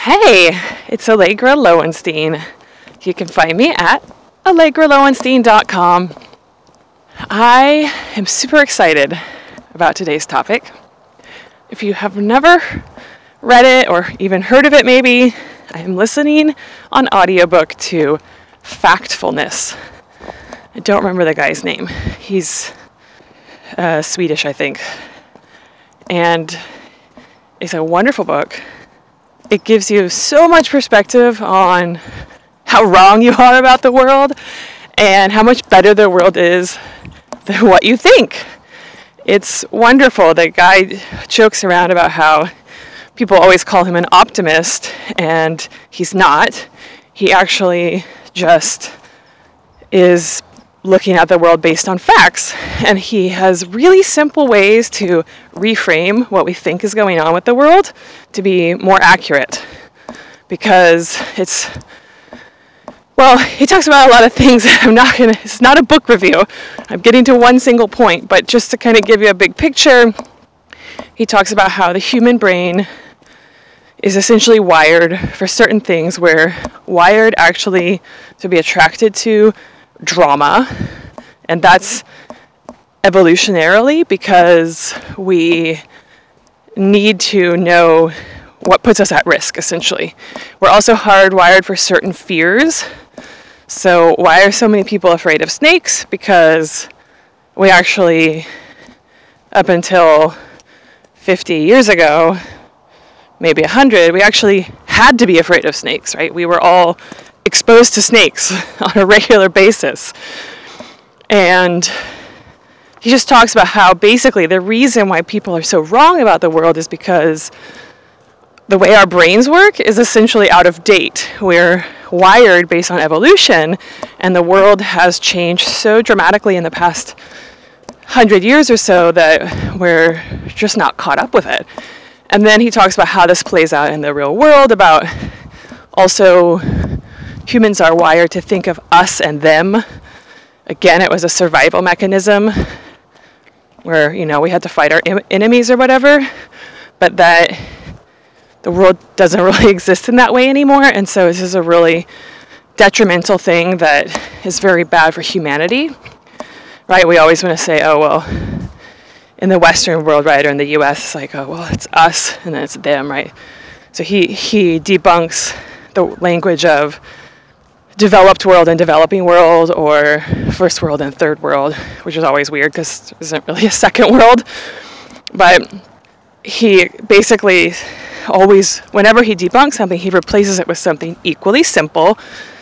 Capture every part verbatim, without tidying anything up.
Hey, it's Allegra Lowenstein. You can find me at allegra lowenstein dot com. I am super excited about today's topic. If you have never read it or even heard of it maybe, I am listening on audiobook to Factfulness. I don't remember the guy's name. He's uh, Swedish, I think. And it's a wonderful book. It gives you so much perspective on how wrong you are about the world and how much better the world is than what you think. It's wonderful. The guy jokes around about how people always call him an optimist, and he's not. He actually just is looking at the world based on facts, and he has really simple ways to reframe what we think is going on with the world to be more accurate, because it's, well, he talks about a lot of things. I'm not gonna, it's not a book review. I'm getting to one single point, but just to kind of give you a big picture, he talks about how the human brain is essentially wired for certain things. We're wired actually to be attracted to drama, and that's evolutionarily because we need to know what puts us at risk, essentially. We're also hardwired for certain fears. So why are so many people afraid of snakes? Because we actually, up until fifty years ago, maybe one hundred, we actually had to be afraid of snakes, right? We were all exposed to snakes on a regular basis. And he just talks about how basically the reason why people are so wrong about the world is because the way our brains work is essentially out of date. We're wired based on evolution, and the world has changed so dramatically in the past hundred years or so that we're just not caught up with it. And then he talks about how this plays out in the real world, about also humans are wired to think of us and them. Again, it was a survival mechanism where, you know, we had to fight our em- enemies or whatever, but that the world doesn't really exist in that way anymore. And so this is a really detrimental thing that is very bad for humanity, right? We always want to say, oh, well, in the Western world, right, or in the U S, it's like, oh, well, it's us and then it's them, right? So he, he debunks the language of developed world and developing world, or first world and third world, which is always weird because there isn't really a second world. But he basically always, whenever he debunks something, he replaces it with something equally simple.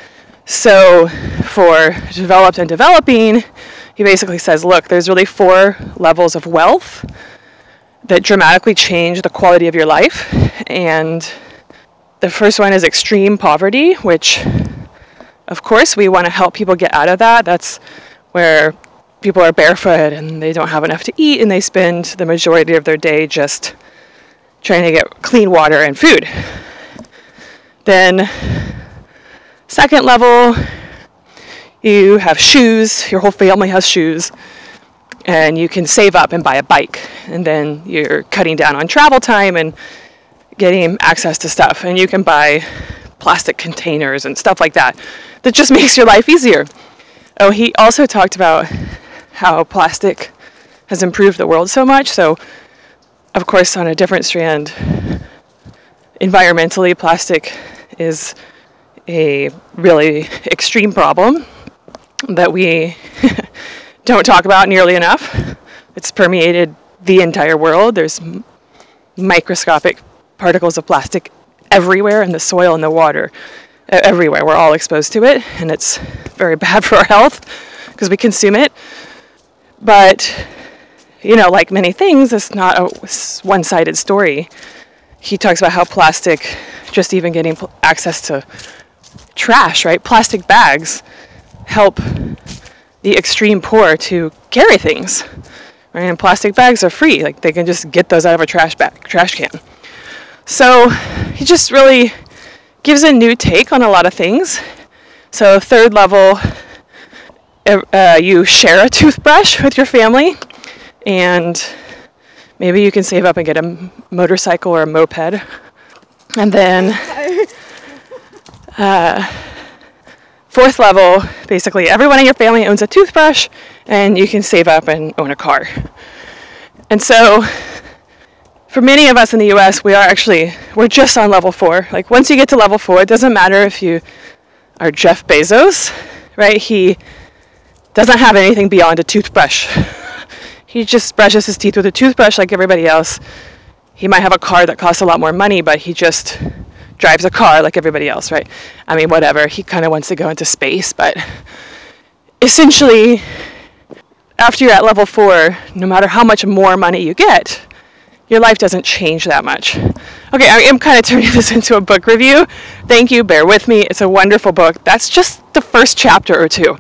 So for developed and developing, he basically says, look, there's really four levels of wealth that dramatically change the quality of your life. And the first one is extreme poverty, which, of course, we want to help people get out of that. That's where people are barefoot and they don't have enough to eat, and they spend the majority of their day just trying to get clean water and food. Then, second level, you have shoes. Your whole family has shoes, and you can save up and buy a bike. And then you're cutting down on travel time and getting access to stuff. And you can buy plastic containers and stuff like that. That just makes your life easier. Oh, he also talked about how plastic has improved the world so much. So, of course, on a different strand, environmentally, plastic is a really extreme problem that we don't talk about nearly enough. It's permeated the entire world. There's microscopic particles of plastic everywhere in the soil and the water. Everywhere. We're all exposed to it, and it's very bad for our health because we consume it. But, you know, like many things, it's not a one-sided story. He talks about how plastic, just even getting access to trash, right? Plastic bags help the extreme poor to carry things, right? And plastic bags are free. Like, they can just get those out of a trash bag, trash can. So he just really gives a new take on a lot of things. So third level, uh, you share a toothbrush with your family, and maybe you can save up and get a motorcycle or a moped. And then Fourth level, basically everyone in your family owns a toothbrush and you can save up and own a car. And so for many of us in the U S, we are actually, we're just on level four. Like once you get to level four, it doesn't matter if you are Jeff Bezos, right? He doesn't have anything beyond a toothbrush. He just brushes his teeth with a toothbrush like everybody else. He might have a car that costs a lot more money, but he just drives a car like everybody else, right? I mean, whatever. He kind of wants to go into space, but essentially, after you're at level four, no matter how much more money you get, your life doesn't change that much. Okay, I am kind of turning this into a book review. Thank you, bear with me. It's a wonderful book. That's just the first chapter or two.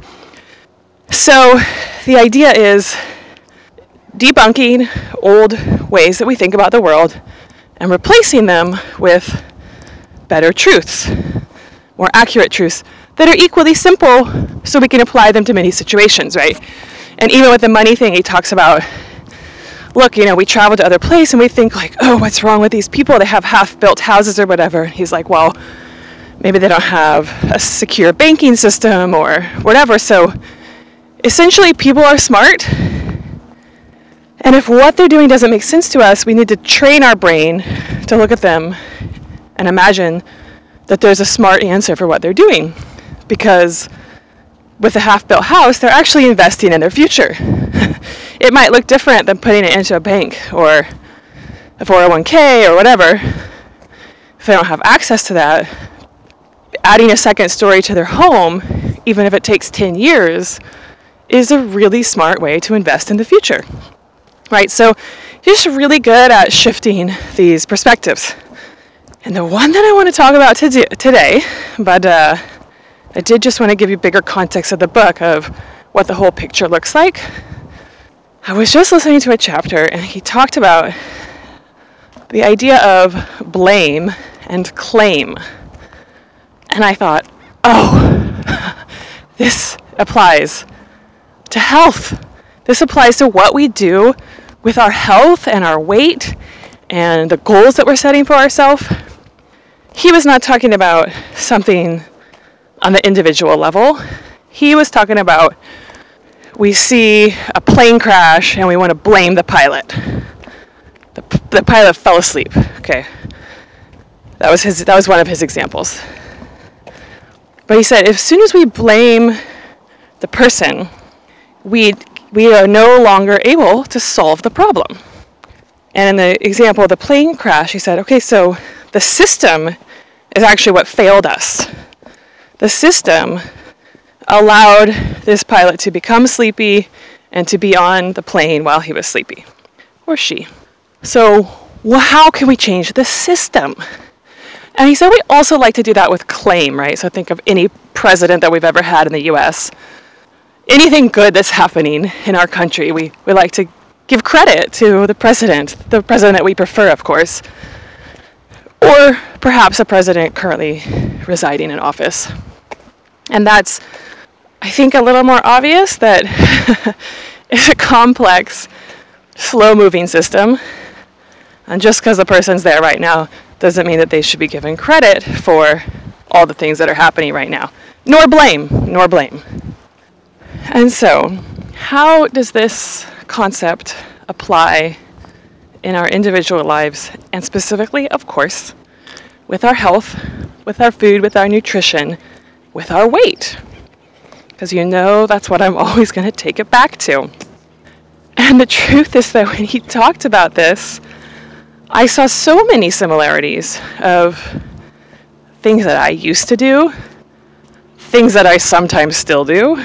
So the idea is debunking old ways that we think about the world and replacing them with better truths, more accurate truths that are equally simple so we can apply them to many situations, right? And even with the money thing, he talks about, look, you know, we travel to other places and we think like, oh, what's wrong with these people? They have half-built houses or whatever. He's like, well, maybe they don't have a secure banking system or whatever. So essentially, people are smart. And if what they're doing doesn't make sense to us, we need to train our brain to look at them and imagine that there's a smart answer for what they're doing. Because with a half-built house, they're actually investing in their future. It might look different than putting it into a bank or a four oh one k or whatever. If they don't have access to that, adding a second story to their home, even if it takes ten years, is a really smart way to invest in the future. Right? So you're just really good at shifting these perspectives. And the one that I want to talk about today, but uh, I did just want to give you bigger context of the book of what the whole picture looks like. I was just listening to a chapter and he talked about the idea of blame and claim. And I thought, oh, this applies to health. This applies to what we do with our health and our weight and the goals that we're setting for ourselves. He was not talking about something on the individual level. He was talking about we see a plane crash and we want to blame the pilot. The, the pilot fell asleep. Okay. That was his that was one of his examples. But he said as soon as we blame the person, we we are no longer able to solve the problem. And in the example of the plane crash, he said, okay, so the system is actually what failed us. The system allowed this pilot to become sleepy and to be on the plane while he was sleepy, or she. So well, how can we change the system? And he said we also like to do that with claim, right? So think of any president that we've ever had in the U S. Anything good that's happening in our country, we, we like to give credit to the president, the president that we prefer, of course, or perhaps a president currently residing in office. And that's, I think, a little more obvious that it's a complex, slow-moving system. And just because the person's there right now doesn't mean that they should be given credit for all the things that are happening right now. Nor blame, nor blame. And so, how does this concept apply in our individual lives, and specifically, of course, with our health, with our food, with our nutrition, with our weight? Because you know that's what I'm always going to take it back to. And the truth is that when he talked about this, I saw so many similarities of things that I used to do, things that I sometimes still do.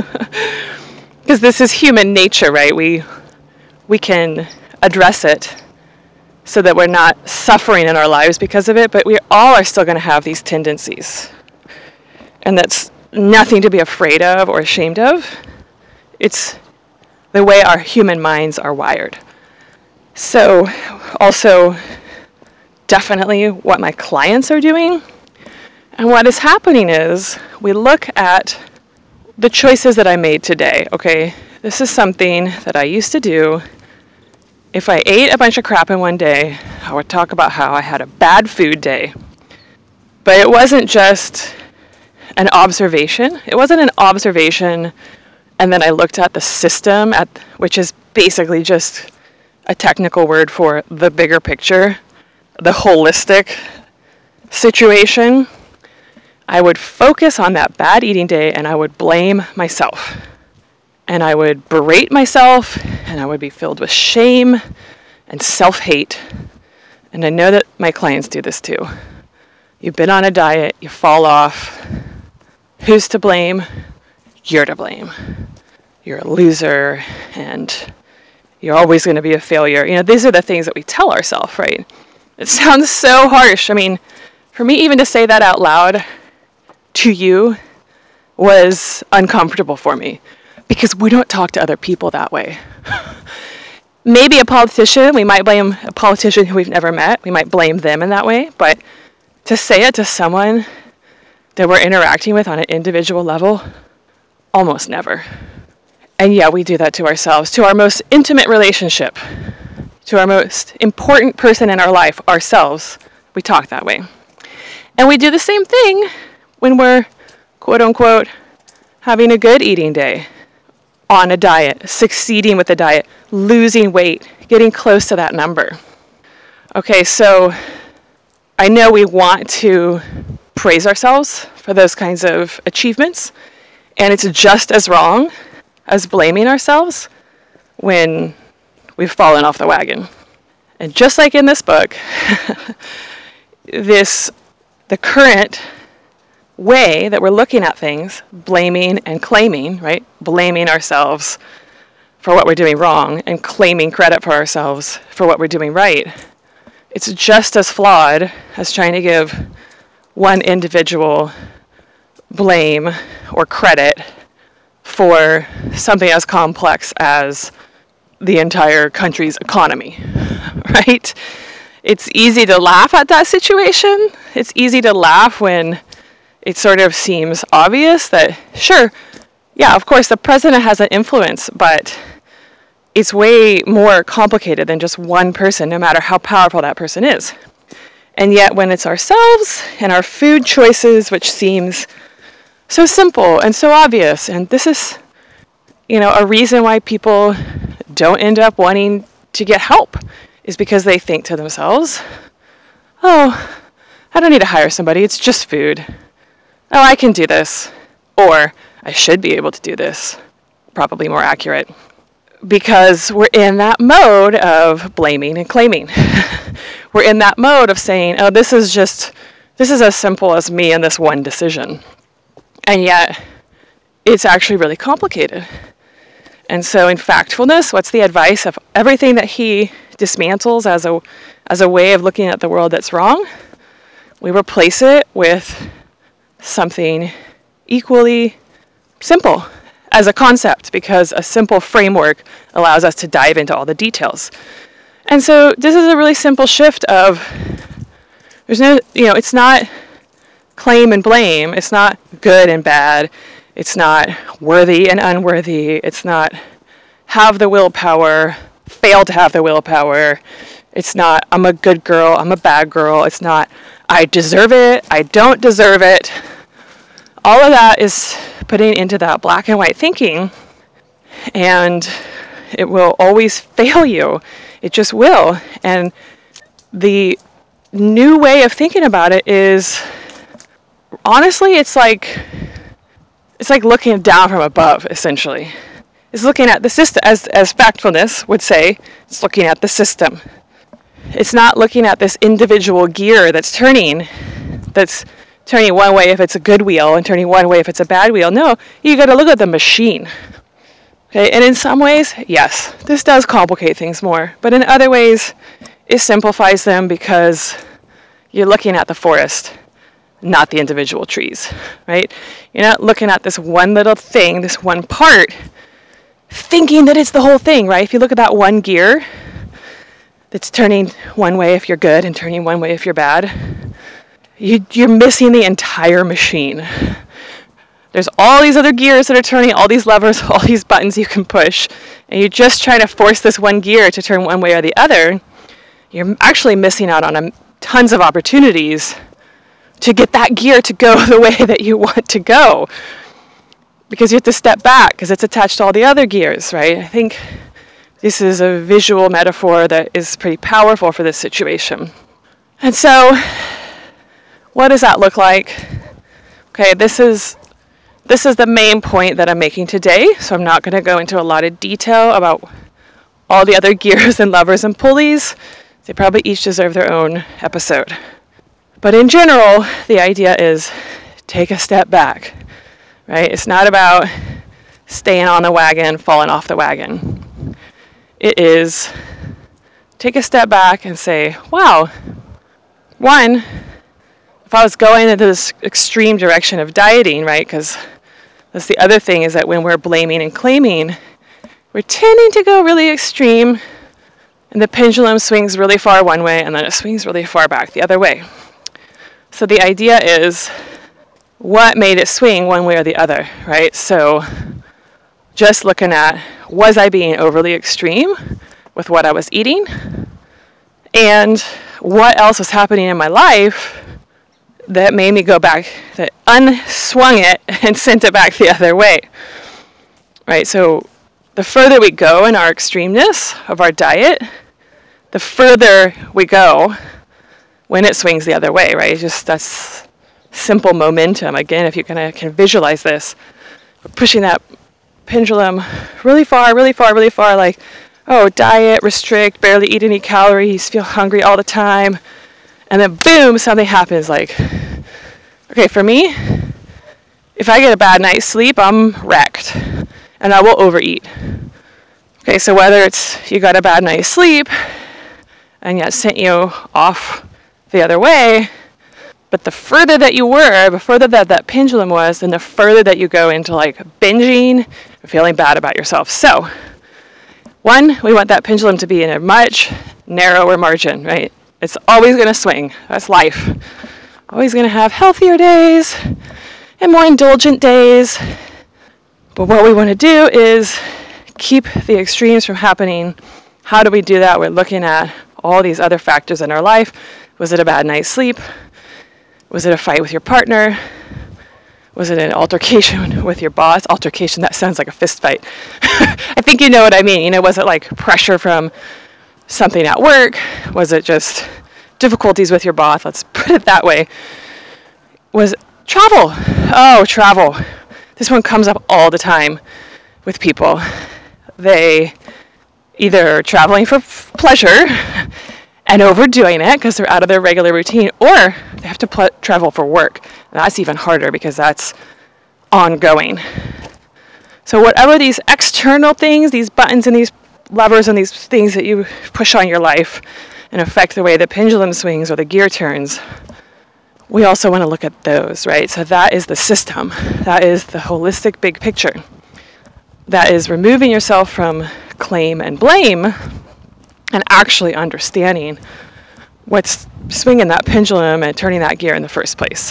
Because this is human nature, right? We we can address it so that we're not suffering in our lives because of it, but we all are still going to have these tendencies. And that's nothing to be afraid of or ashamed of. It's the way our human minds are wired. So also definitely what my clients are doing. And what is happening is we look at the choices that I made today. Okay, this is something that I used to do. If I ate a bunch of crap in one day, I would talk about how I had a bad food day. But it wasn't just an observation. It wasn't an observation and then I looked at the system, at which is basically just a technical word for the bigger picture, the holistic situation. I would focus on that bad eating day and I would blame myself. And I would berate myself and I would be filled with shame and self-hate. And I know that my clients do this too. You've been on a diet, you fall off. Who's to blame? You're to blame. You're a loser and you're always going to be a failure. You know, these are the things that we tell ourselves, right? It sounds so harsh. I mean, for me even to say that out loud to you was uncomfortable for me because we don't talk to other people that way. Maybe a politician, we might blame a politician who we've never met. We might blame them in that way, but to say it to someone that we're interacting with on an individual level, almost never. And yeah, we do that to ourselves, to our most intimate relationship, to our most important person in our life, ourselves. We talk that way. And we do the same thing when we're, quote unquote, having a good eating day, on a diet, succeeding with the diet, losing weight, getting close to that number. Okay, so I know we want to praise ourselves for those kinds of achievements, and it's just as wrong as blaming ourselves when we've fallen off the wagon. And just like in this book, this the current way that we're looking at things, blaming and claiming, right? Blaming ourselves for what we're doing wrong and claiming credit for ourselves for what we're doing right. It's just as flawed as trying to give one individual blame or credit for something as complex as the entire country's economy, right? It's easy to laugh at that situation. It's easy to laugh when it sort of seems obvious that, sure, yeah, of course, the president has an influence, but it's way more complicated than just one person, no matter how powerful that person is. And yet, when it's ourselves and our food choices, which seems so simple and so obvious, and this is, you know, a reason why people don't end up wanting to get help, is because they think to themselves, oh, I don't need to hire somebody, it's just food. Oh, I can do this. Or, I should be able to do this. Probably more accurate. Because we're in that mode of blaming and claiming. We're in that mode of saying, oh, this is just, this is as simple as me and this one decision. And yet, it's actually really complicated. And so in Factfulness, what's the advice of everything that he dismantles as a, as a way of looking at the world that's wrong? We replace it with something equally simple as a concept, because a simple framework allows us to dive into all the details. And so this is a really simple shift of, there's no, you know, it's not claim and blame, it's not good and bad, it's not worthy and unworthy, it's not have the willpower, fail to have the willpower, it's not I'm a good girl, I'm a bad girl, it's not I deserve it, I don't deserve it. All of that is putting into that black and white thinking, and it will always fail you. It just will. And the new way of thinking about it is, honestly, it's like it's like looking down from above, essentially. It's looking at the system, as as Factfulness would say, it's looking at the system. It's not looking at this individual gear that's turning, that's turning one way if it's a good wheel and turning one way if it's a bad wheel. No, you got to look at the machine. Okay, and in some ways, yes, this does complicate things more. But in other ways, it simplifies them because you're looking at the forest, not the individual trees, right? You're not looking at this one little thing, this one part, thinking that it's the whole thing, right? If you look at that one gear that's turning one way if you're good and turning one way if you're bad, you, you're missing the entire machine. There's all these other gears that are turning, all these levers, all these buttons you can push, and you're just trying to force this one gear to turn one way or the other. You're actually missing out on a, tons of opportunities to get that gear to go the way that you want to go. Because you have to step back because it's attached to all the other gears, right? I think this is a visual metaphor that is pretty powerful for this situation. And so, what does that look like? Okay, this is this is the main point that I'm making today, so I'm not going to go into a lot of detail about all the other gears and levers and pulleys. They probably each deserve their own episode. But in general, the idea is take a step back, right? It's not about staying on the wagon, falling off the wagon. It is take a step back and say, wow, one, if I was going into this extreme direction of dieting, right, because that's the other thing is that when we're blaming and claiming, we're tending to go really extreme, and the pendulum swings really far one way, and then it swings really far back the other way. So the idea is, what made it swing one way or the other, right? So just looking at, was I being overly extreme with what I was eating? And what else was happening in my life that made me go back, that unswung it and sent it back the other way, right? So the further we go in our extremeness of our diet, the further we go when it swings the other way, right? It's just that's simple momentum. Again, if you kind of can visualize this, we're pushing that pendulum really far, really far, really far, like, oh, diet, restrict, barely eat any calories, feel hungry all the time. And then boom, something happens like, okay, for me, if I get a bad night's sleep, I'm wrecked and I will overeat. Okay, so whether it's you got a bad night's sleep and yet sent you off the other way, but the further that you were, the further that that pendulum was, then the further that you go into like binging and feeling bad about yourself. So, one, we want that pendulum to be in a much narrower margin, right? It's always going to swing. That's life. Always going to have healthier days and more indulgent days. But what we want to do is keep the extremes from happening. How do we do that? We're looking at all these other factors in our life. Was it a bad night's sleep? Was it a fight with your partner? Was it an altercation with your boss? Altercation, that sounds like a fist fight. I think you know what I mean. You know, was it like pressure from something at work? Was it just difficulties with your boss? Let's put it that way. Was it travel? Oh, travel. This one comes up all the time with people. They either are traveling for f- pleasure and overdoing it because they're out of their regular routine, or they have to pl- travel for work. And that's even harder because that's ongoing. So whatever these external things, these buttons and these levers and these things that you push on your life and affect the way the pendulum swings or the gear turns, we also want to look at those, right? So that is the system. That is the holistic big picture. That is removing yourself from claim and blame and actually understanding what's swinging that pendulum and turning that gear in the first place.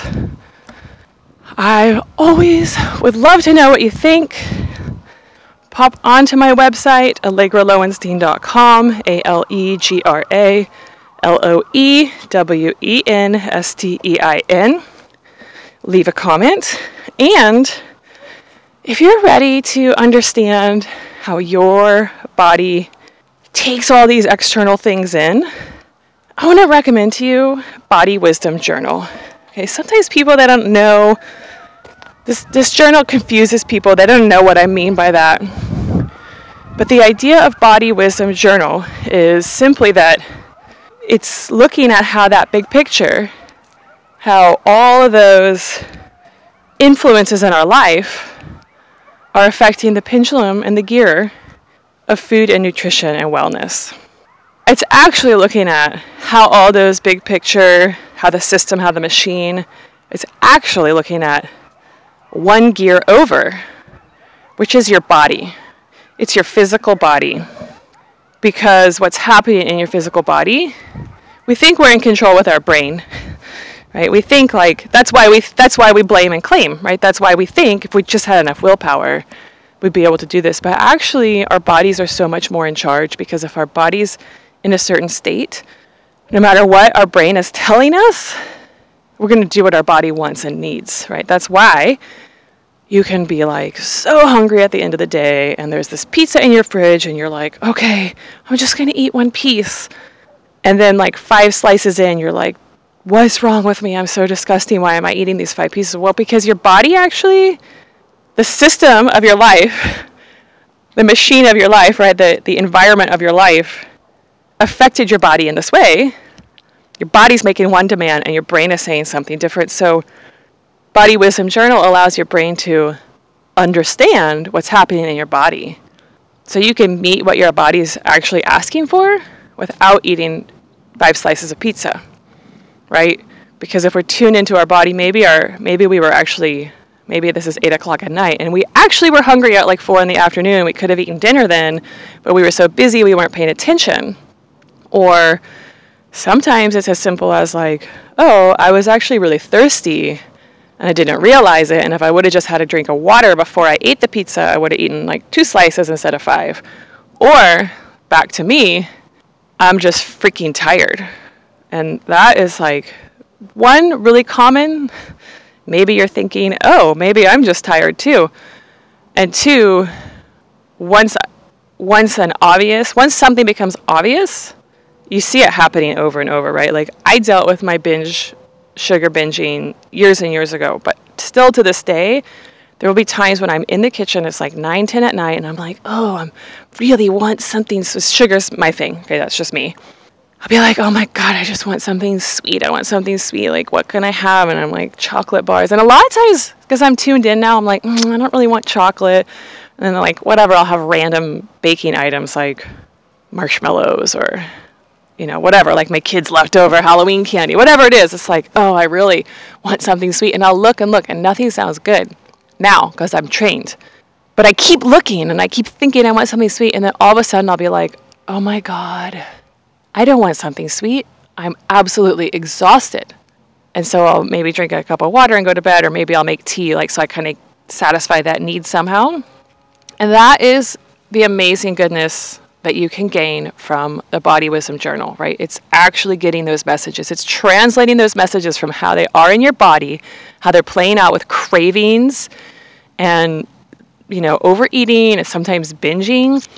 I always would love to know what you think. Pop onto my website, allegra lowenstein dot com, A L E G R A L O E W E N S T E I N. Leave a comment. And if you're ready to understand how your body takes all these external things in, I want to recommend to you Body Wisdom Journal. Okay, sometimes people that don't know, this, this journal confuses people. They don't know what I mean by that. But the idea of Body Wisdom Journal is simply that it's looking at how that big picture, how all of those influences in our life are affecting the pendulum and the gear of food and nutrition and wellness. It's actually looking at how all those big picture, how the system, how the machine, it's actually looking at one gear over, which is your body. It's your physical body. Because what's happening in your physical body, we think we're in control with our brain, right? We think like, that's why we that's why we blame and claim, right? That's why we think if we just had enough willpower, we'd be able to do this. But actually, our bodies are so much more in charge, because if our body's in a certain state, no matter what our brain is telling us, We're going to do what our body wants and needs, right? That's why you can be like so hungry at the end of the day and there's this pizza in your fridge and you're like, okay, I'm just going to eat one piece. And then like five slices in, you're like, what's wrong with me? I'm so disgusting. Why am I eating these five pieces? Well, because your body actually, the system of your life, the machine of your life, right, the, the environment of your life affected your body in this way. Your body's making one demand and your brain is saying something different. So Body Wisdom Journal allows your brain to understand what's happening in your body. So you can meet what your body's actually asking for without eating five slices of pizza, right? Because if we're tuned into our body, maybe our maybe we were actually, maybe this is eight o'clock at night, and we actually were hungry at like four in the afternoon. We could have eaten dinner then, but we were so busy we weren't paying attention. Or sometimes it's as simple as like, oh, I was actually really thirsty and I didn't realize it. And if I would have just had a drink of water before I ate the pizza, I would have eaten like two slices instead of five. Or back to me, I'm just freaking tired. And that is like one really common. Maybe you're thinking, oh, maybe I'm just tired too. And two, once once an obvious, once something becomes obvious, you see it happening over and over, right? Like I dealt with my binge, sugar binging years and years ago, but still to this day, there will be times when I'm in the kitchen, it's like nine, ten at night, and I'm like, oh, I really want something, so sugar's my thing. Okay, that's just me. I'll be like, oh my God, I just want something sweet. I want something sweet. Like, what can I have? And I'm like, chocolate bars. And a lot of times, because I'm tuned in now, I'm like, mm, I don't really want chocolate. And then like, whatever, I'll have random baking items like marshmallows or, you know, whatever, like my kids' leftover Halloween candy, whatever it is. It's like, oh, I really want something sweet. And I'll look and look and nothing sounds good now because I'm trained. But I keep looking and I keep thinking I want something sweet. And then all of a sudden I'll be like, oh my God, I don't want something sweet. I'm absolutely exhausted. And so I'll maybe drink a cup of water and go to bed, or maybe I'll make tea, like so I kind of satisfy that need somehow. And that is the amazing goodness that you can gain from the Body Wisdom Journal, right? It's actually getting those messages. It's translating those messages from how they are in your body, how they're playing out with cravings and, you know, overeating and sometimes binging,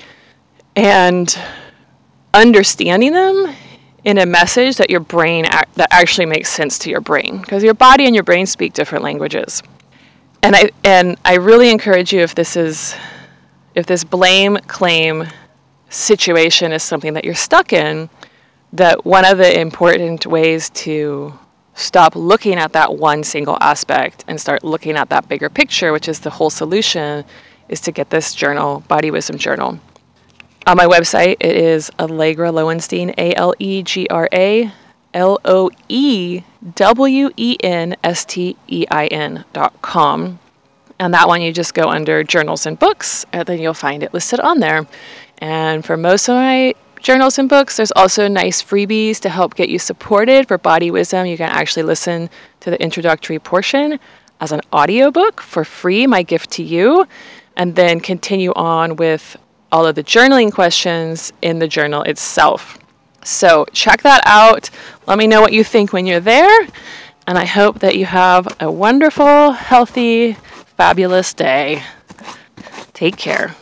and understanding them in a message that your brain act, that actually makes sense to your brain, because your body and your brain speak different languages. And I and I really encourage you, if this is if this blame claim situation is something that you're stuck in, that one of the important ways to stop looking at that one single aspect and start looking at that bigger picture, which is the whole solution, is to get this journal, Body Wisdom Journal. On my website, it is Allegra Lowenstein, A L E G R A L O E W E N S T E I N dot com. And that one, you just go under journals and books, and then you'll find it listed on there. And for most of my journals and books, there's also nice freebies to help get you supported. For Body Wisdom, you can actually listen to the introductory portion as an audiobook for free, my gift to you, and then continue on with all of the journaling questions in the journal itself. So check that out. Let me know what you think when you're there. And I hope that you have a wonderful, healthy, fabulous day. Take care.